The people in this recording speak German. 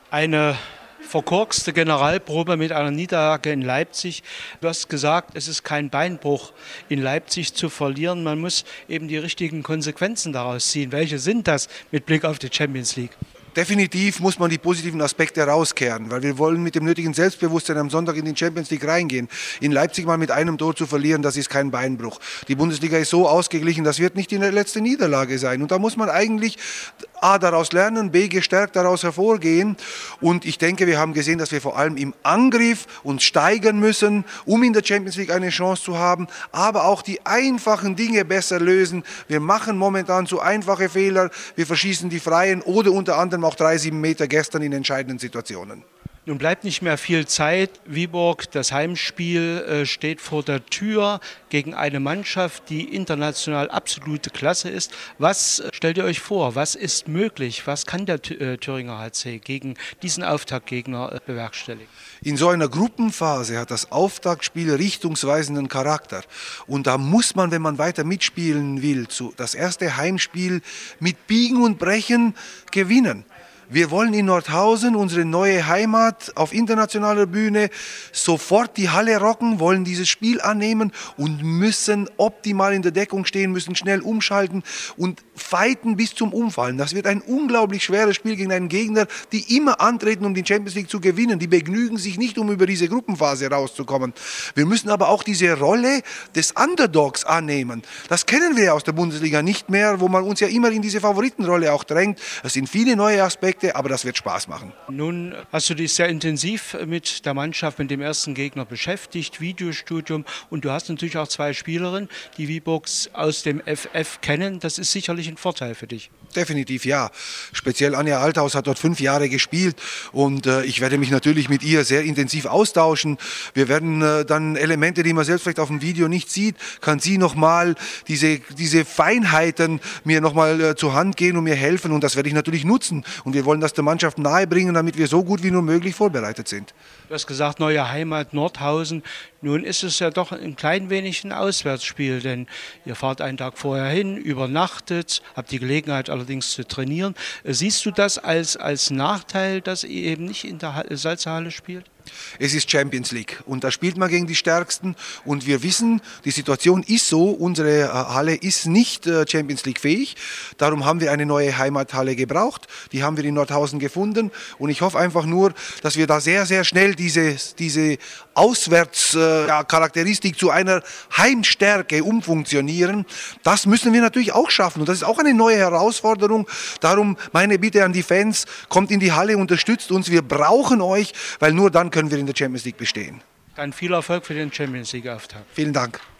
Eine verkorkste Generalprobe mit einer Niederlage in Leipzig. Du hast gesagt, es ist kein Beinbruch, in Leipzig zu verlieren. Man muss eben die richtigen Konsequenzen daraus ziehen. Welche sind das mit Blick auf die Champions League? Definitiv muss man die positiven Aspekte rauskehren, weil wir wollen mit dem nötigen Selbstbewusstsein am Sonntag in die Champions League reingehen. In Leipzig mal mit einem Tor zu verlieren, das ist kein Beinbruch. Die Bundesliga ist so ausgeglichen, das wird nicht die letzte Niederlage sein. Und da muss man eigentlich A, daraus lernen, B, gestärkt daraus hervorgehen. Und ich denke, wir haben gesehen, dass wir vor allem im Angriff uns steigern müssen, um in der Champions League eine Chance zu haben, aber auch die einfachen Dinge besser lösen. Wir machen momentan zu einfache Fehler, wir verschießen die Freien oder unter anderem auch 3-7 Meter gestern in entscheidenden Situationen. Nun bleibt nicht mehr viel Zeit. Viborg, das Heimspiel, steht vor der Tür gegen eine Mannschaft, die international absolute Klasse ist. Was stellt ihr euch vor? Was ist möglich? Was kann der Thüringer HC gegen diesen Auftaktgegner bewerkstelligen? In so einer Gruppenphase hat das Auftaktspiel richtungsweisenden Charakter. Und da muss man, wenn man weiter mitspielen will, das erste Heimspiel mit Biegen und Brechen gewinnen. Wir wollen in Nordhausen, unsere neue Heimat auf internationaler Bühne, sofort die Halle rocken, wollen dieses Spiel annehmen und müssen optimal in der Deckung stehen, müssen schnell umschalten und fighten bis zum Umfallen. Das wird ein unglaublich schweres Spiel gegen einen Gegner, die immer antreten, um die Champions League zu gewinnen. Die begnügen sich nicht, um über diese Gruppenphase rauszukommen. Wir müssen aber auch diese Rolle des Underdogs annehmen. Das kennen wir aus der Bundesliga nicht mehr, wo man uns ja immer in diese Favoritenrolle auch drängt. Es sind viele neue Aspekte, aber das wird Spaß machen. Nun hast du dich sehr intensiv mit der Mannschaft, mit dem ersten Gegner beschäftigt, Videostudium, und du hast natürlich auch zwei Spielerinnen, die Viborgs aus dem FF kennen. Das ist sicherlich ein Vorteil für dich. Definitiv ja. Speziell Anja Althaus hat dort 5 Jahre gespielt und ich werde mich natürlich mit ihr sehr intensiv austauschen. Wir werden dann Elemente, die man selbst vielleicht auf dem Video nicht sieht, kann sie nochmal diese Feinheiten mir nochmal zur Hand gehen und mir helfen, und das werde ich natürlich nutzen. Und wir wollen das der Mannschaft nahebringen, damit wir so gut wie nur möglich vorbereitet sind. Du hast gesagt, neue Heimat Nordhausen. Nun ist es ja doch ein klein wenig ein Auswärtsspiel, denn ihr fahrt einen Tag vorher hin, übernachtet, habt die Gelegenheit allerdings zu trainieren. Siehst du das als Nachteil, dass ihr eben nicht in der Salzerhalle spielt? Es ist Champions League und da spielt man gegen die Stärksten und wir wissen, die Situation ist so, unsere Halle ist nicht Champions League fähig, darum haben wir eine neue Heimathalle gebraucht, die haben wir in Nordhausen gefunden und ich hoffe einfach nur, dass wir da sehr, sehr schnell diese Auswärtscharakteristik zu einer Heimstärke umfunktionieren. Das müssen wir natürlich auch schaffen und das ist auch eine neue Herausforderung, darum meine Bitte an die Fans, kommt in die Halle, unterstützt uns, wir brauchen euch, weil nur dann können wir in der Champions League bestehen. Dann viel Erfolg für den Champions League-Auftakt. Vielen Dank.